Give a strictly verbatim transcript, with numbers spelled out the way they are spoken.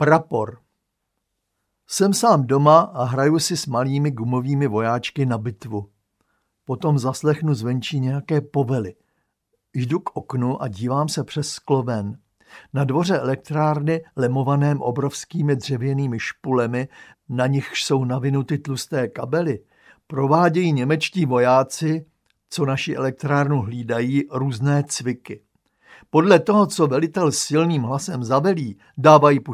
Prapor. Jsem sám doma a hraju si s malými gumovými vojáčky na bitvu. Potom zaslechnu zvenčí nějaké povely. Jdu k oknu a dívám se přes sklo ven. Na dvoře elektrárny, lemovaném obrovskými dřevěnými špulemi, na nichž jsou navinuty tlusté kabely, provádějí němečtí vojáci, co naši elektrárnu hlídají, různé cviky. Podle toho, co velitel s silným hlasem zavelí, dávají